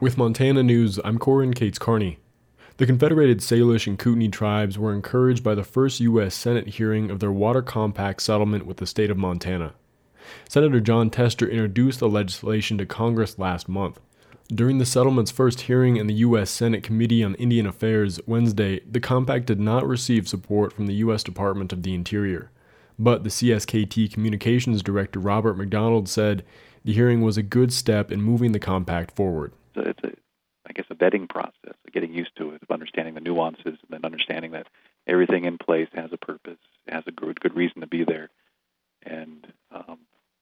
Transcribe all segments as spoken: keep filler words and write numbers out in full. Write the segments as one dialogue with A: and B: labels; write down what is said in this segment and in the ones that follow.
A: With Montana News, I'm Corin Cates Carney. The Confederated Salish and Kootenai tribes were encouraged by the first U S Senate hearing of their water compact settlement with the state of Montana. Senator Jon Tester introduced the legislation to Congress last month. During the settlement's first hearing in the U S Senate Committee on Indian Affairs Wednesday, the compact did not receive support from the U S Department of the Interior. But the C S K T Communications Director Robert McDonald said the hearing was a good step in moving the compact forward.
B: It's a, I guess, a vetting process, getting used to it, of understanding the nuances, and then understanding that everything in place has a purpose, has a good, good reason to be there, and um,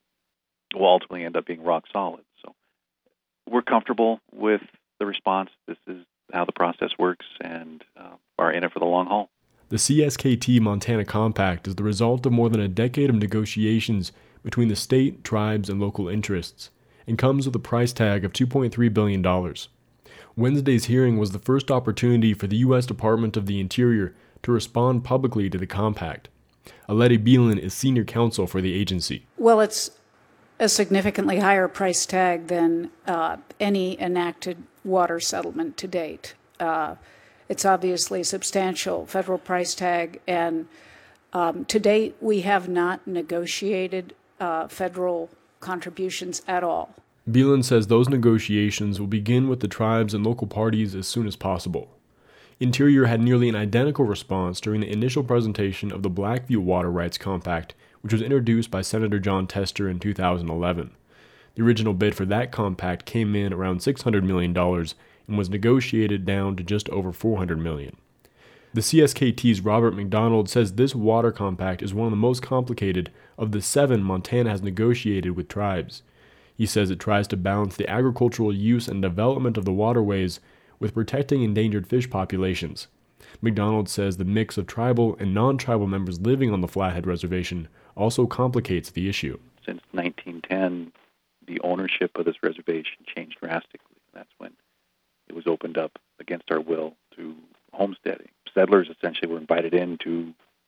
B: will ultimately end up being rock solid. So we're comfortable with the response. This is how the process works, and uh, are in it for the long haul.
A: The C S K T Montana Compact is the result of more than a decade of negotiations between the state, tribes, and local interests, and comes with a price tag of two point three billion dollars. Wednesday's hearing was the first opportunity for the U S Department of the Interior to respond publicly to the compact. Alette Beelan is senior counsel for the agency.
C: Well, it's a significantly higher price tag than uh, any enacted water settlement to date. Uh, it's obviously a substantial federal price tag, and um, to date we have not negotiated uh, federal contributions at all.
A: Beelan says those negotiations will begin with the tribes and local parties as soon as possible. Interior had nearly an identical response during the initial presentation of the Blackview Water Rights Compact, which was introduced by Senator Jon Tester in two thousand eleven. The original bid for that compact came in around six hundred million dollars and was negotiated down to just over four hundred million dollars. The C S K T's Robert McDonald says this water compact is one of the most complicated of the seven Montana has negotiated with tribes. He says it tries to balance the agricultural use and development of the waterways with protecting endangered fish populations. McDonald says the mix of tribal and non-tribal members living on the Flathead Reservation also complicates the issue.
B: Since nineteen ten, the ownership of this reservation changed drastically. That's when it was opened up against our will to homesteading. Settlers essentially were invited in to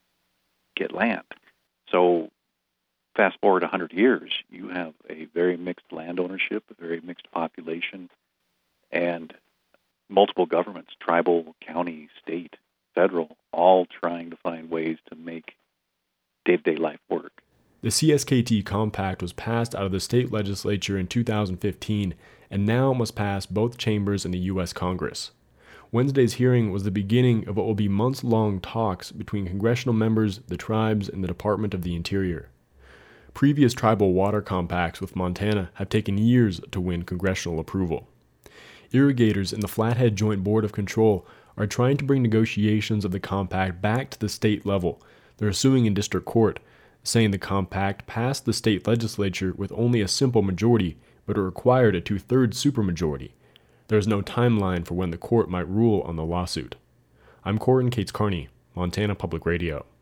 B: get land. So fast forward one hundred years, you have a very mixed land ownership, a very mixed population, and multiple governments, tribal, county, state, federal, all trying to find ways to make day-to-day life work.
A: The C S K T compact was passed out of the state legislature in two thousand fifteen and now must pass both chambers in the U S Congress. Wednesday's hearing was the beginning of what will be months-long talks between congressional members, the tribes, and the Department of the Interior. Previous tribal water compacts with Montana have taken years to win congressional approval. Irrigators in the Flathead Joint Board of Control are trying to bring negotiations of the compact back to the state level. They're suing in district court, saying the compact passed the state legislature with only a simple majority, but it required a two-thirds supermajority. There is no timeline for when the court might rule on the lawsuit. I'm Corin Cates Carney, Montana Public Radio.